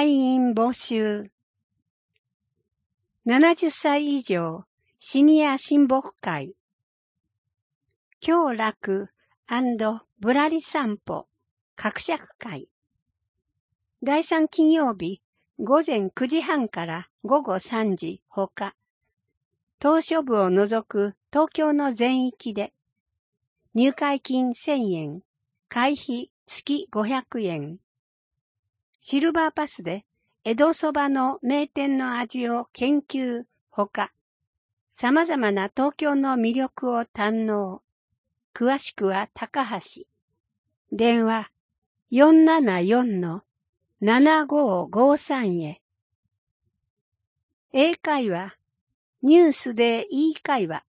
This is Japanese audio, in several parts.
会員募集。70歳以上シニア親睦会。享楽&ぶらり散歩伯爵会。第3金曜日午前9時半から午後3時ほか。島嶼部を除く東京の全域で。入会金1000円。会費月500円。シルバーパスで江戸そばの名店の味を研究ほか、様々な東京の魅力を堪能。詳しくは高橋。電話474-7553へ。英会話、ニュースでいい会話。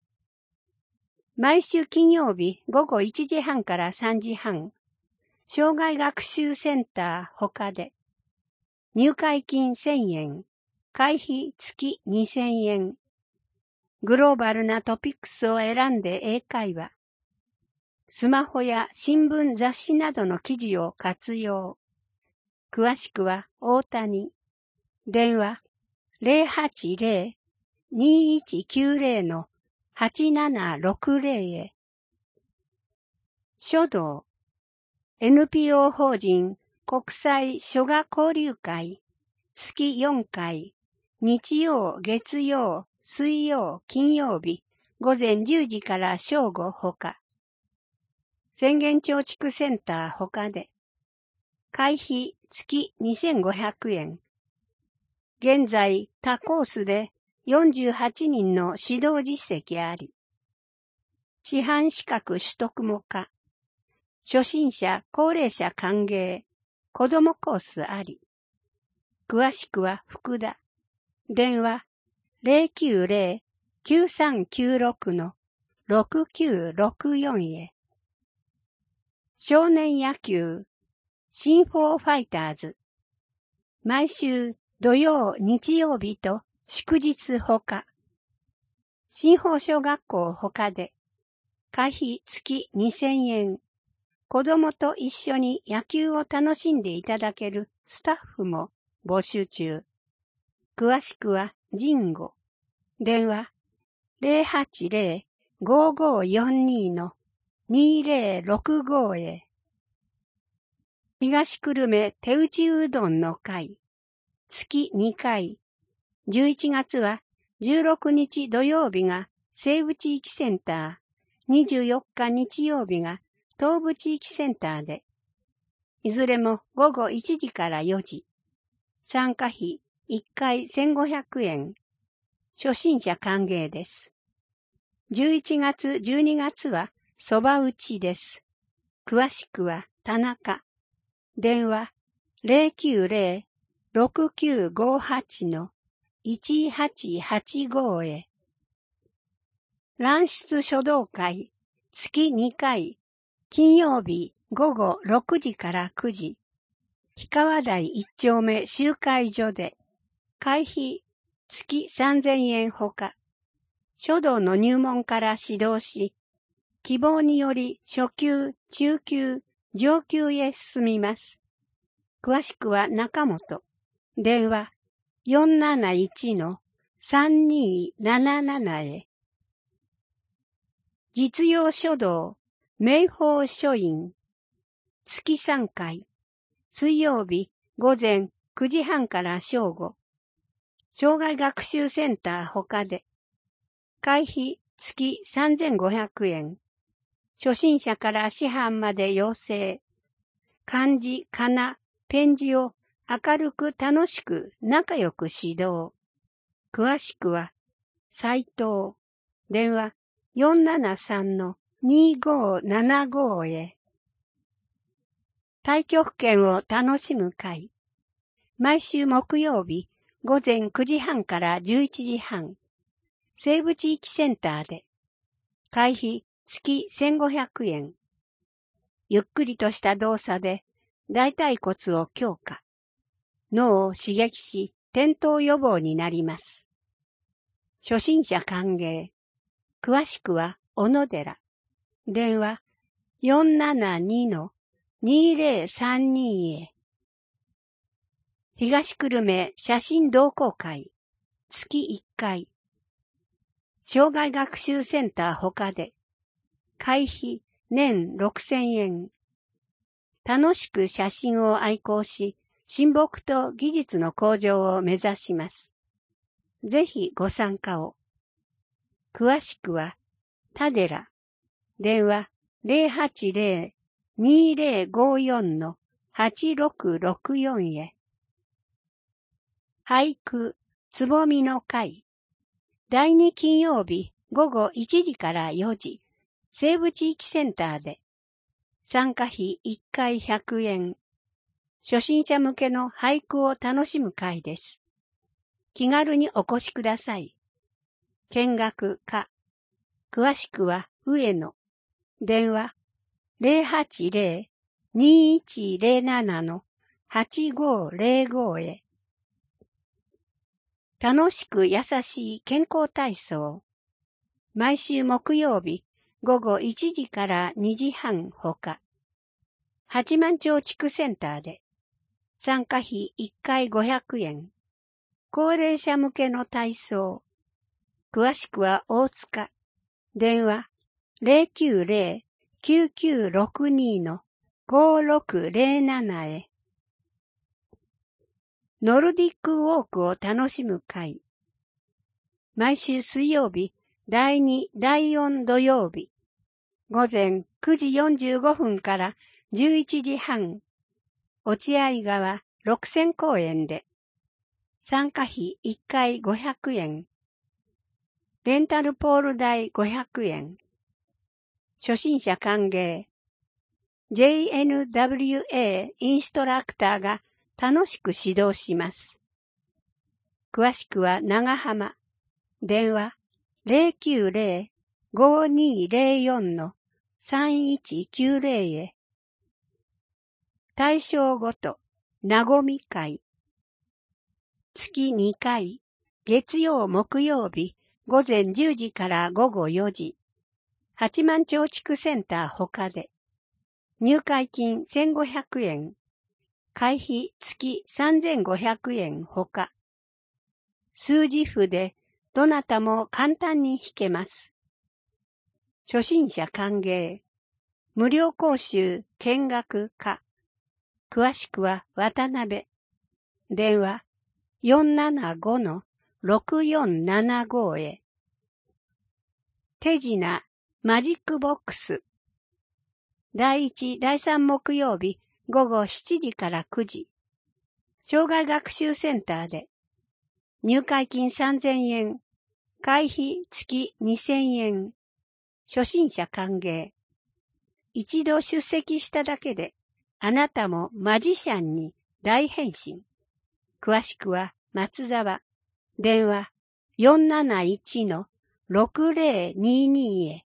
毎週金曜日午後1時半から3時半、障害学習センターほかで、入会金1000円、会費月2000円。グローバルなトピックスを選んで英会話。スマホや新聞雑誌などの記事を活用。詳しくは大谷。電話080-2190-8760へ。書道 NPO 法人国際書画交流会月4回日曜、月曜、水曜、金曜日午前10時から正午ほか。浅間町地区センターほかで。会費月2500円。現在他コースで48人の指導実績あり。師範資格取得も可。初心者、高齢者歓迎。子どもコースあり。詳しくは福田。電話090-9396-6964へ。少年野球シンフォーファイターズ。毎週土曜、日曜日と祝日ほか。新宝小学校ほかで。会費月2000円。子供と一緒に野球を楽しんでいただけるスタッフも募集中。詳しくは神護。電話080-5542-2065へ。東久留米手打ちうどんの会。月2回。11月は16日土曜日が西部地域センター、24日日曜日が東部地域センターで、いずれも午後1時から4時。参加費1回1500円。初心者歓迎です。11月、12月はそば打ちです。詳しくは田中。電話090-6958-1885へ。乱出書道会月2回。金曜日午後6時から9時。氷川台1丁目集会所で。会費月3000円ほか。書道の入門から指導し、希望により初級、中級、上級へ進みます。詳しくは中本。電話471-3277へ。実用書道、明法書院。月3回。水曜日午前9時半から正午。障害学習センターほかで。会費月3500円。初心者から師範まで養成。漢字、仮名、ペン字を明るく楽しく仲良く指導。詳しくは、斉藤。電話473-2575へ。太極拳を楽しむ会。毎週木曜日午前9時半から11時半。西部地域センターで。会費月1500円。ゆっくりとした動作で大腿骨を強化。脳を刺激し転倒予防になります。初心者歓迎。詳しくは小野寺。電話472-2032へ。 東久留米写真同好会、月1回。障害学習センター他で、会費年6000円。楽しく写真を愛好し、親睦と技術の向上を目指します。ぜひご参加を。詳しくは、田寺、電話080-2054-8664へ。俳句、つぼみの会。第2金曜日午後1時から4時、西部地域センターで、参加費1回100円。初心者向けの俳句を楽しむ会です。気軽にお越しください。見学か。詳しくは上野。電話080-2107-8505へ。楽しく優しい健康体操。毎週木曜日午後1時から2時半ほか。八幡町地区センターで。参加費1回500円。高齢者向けの体操。詳しくは大塚。電話090-9962-5607へ。ノルディックウォークを楽しむ会。毎週水曜日、第2、第4土曜日。午前9時45分から11時半。落合川6000公園で。参加費1回500円。レンタルポール代500円。初心者歓迎。JNWA インストラクターが楽しく指導します。詳しくは長浜。電話090-5204-3190へ。対象ごと、なごみ会。月2回、月曜木曜日、午前10時から午後4時。八幡町地区センター他で。入会金1500円。会費月3500円ほか。数字譜でどなたも簡単に弾けます。初心者歓迎。無料講習見学か。詳しくは渡辺。電話475-6475へ。手品マジックボックス。第1、第3木曜日午後7時から9時。障害学習センターで。入会金3000円。会費月2000円。初心者歓迎。一度出席しただけで、あなたもマジシャンに大変身。詳しくは松沢。電話471-6022へ。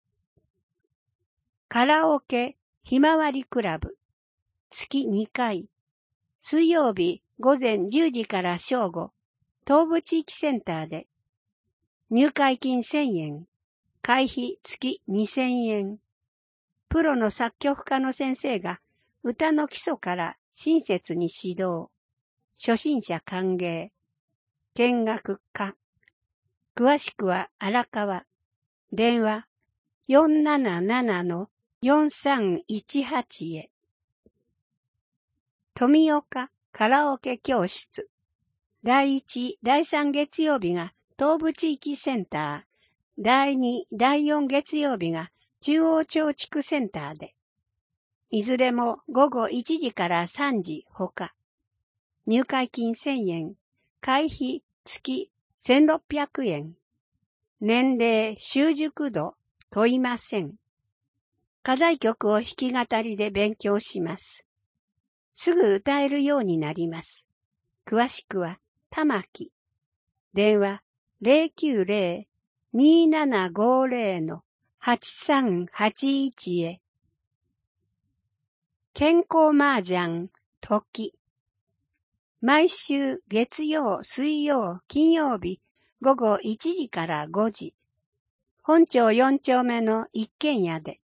カラオケひまわりクラブ。月2回。水曜日午前10時から正午。東部地域センターで。入会金1000円。会費月2000円。プロの作曲家の先生が歌の基礎から親切に指導。初心者歓迎。見学か。詳しくは荒川。電話477-4318へ。富岡カラオケ教室。第1、第3月曜日が東部地域センター。第2、第4月曜日が中央町地区センターで。いずれも午後1時から3時ほか。入会金1000円。会費月1600円。年齢、習熟度問いません。課題曲を弾き語りで勉強します。すぐ歌えるようになります。詳しくは玉木。電話090-2750-8381へ。健康麻雀時。毎週月曜、水曜、金曜日午後1時から5時。本町4丁目の一軒家で。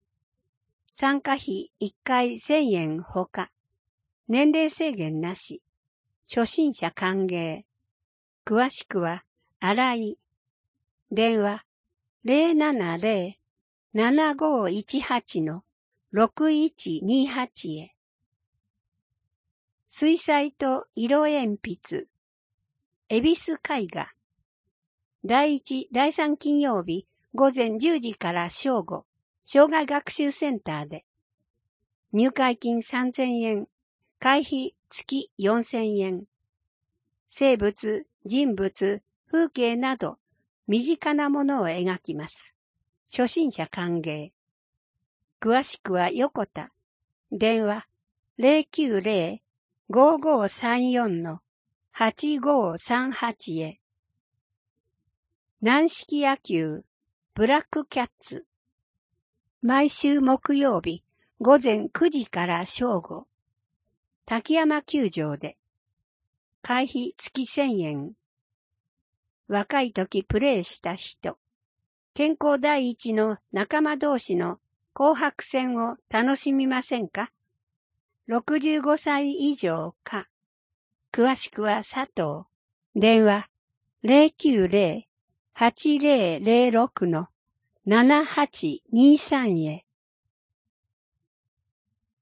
参加費1回1000円ほか。年齢制限なし。 初心者歓迎。詳しくは、新井。電話、070-7518-6128へ。水彩と色鉛筆。恵比寿絵画。第1、第3金曜日午前10時から正午、障害学習センターで。入会金3000円、会費月4000円。生物、人物、風景など、身近なものを描きます。初心者歓迎。詳しくは横田。電話090-5534-8538へ。軟式野球、ブラックキャッツ。毎週木曜日午前9時から正午。滝山球場で。会費月1000円。若い時プレーした人。健康第一の仲間同士の紅白戦を楽しみませんか？ 65 歳以上か。詳しくは佐藤。電話090-8006-7823へ。